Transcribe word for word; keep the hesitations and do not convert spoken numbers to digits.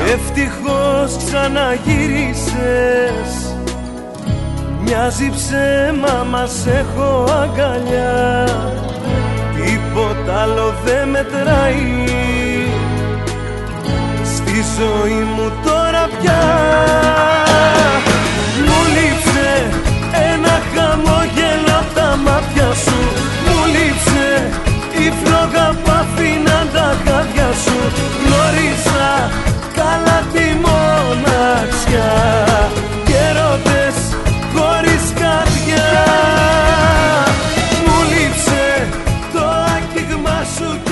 Ευτυχώς ξαναγύρισες. Μοιάζει ψέμα, μας έχω αγκαλιά. Τίποτα άλλο δεν μετράει στη ζωή μου τώρα πια. Μου λείψε ένα χαμόγελο απ' τα μάτια σου. Μου λείψε η φλόγα που αφήναν τα χάδια σου. Γνώρισα καλά τη μοναξιά και έρωτες χωρίς καρδιά. Μου λείψε το άγγιγμα σου.